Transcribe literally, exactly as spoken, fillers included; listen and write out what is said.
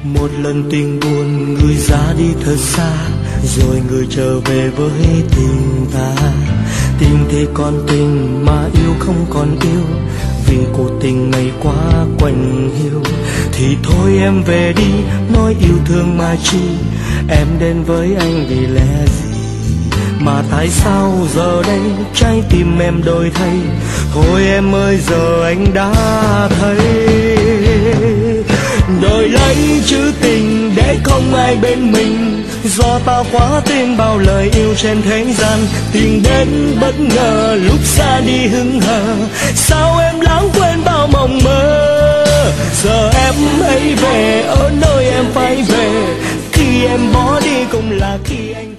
Một lần tình buồn người ra đi thật xa, rồi người trở về với tình ta. Tình thì còn tình mà yêu không còn yêu, vì cuộc tình ngày quá quạnh hiu. Thì thôi em về đi, nói yêu thương mà chi, em đến với anh vì lẽ gì? Mà tại sao giờ đây trái tim em đổi thay? Thôi em ơi giờ anh đã thấy, đời lấy chữ tình để không ai bên mình, do ta quá tin bao lời yêu trên thế gian. Tình đến bất ngờ lúc xa đi hững hờ, sao em lãng quên bao mộng mơ? Giờ em hãy về ở nơi em phải về, khi em bỏ đi cũng là khi anh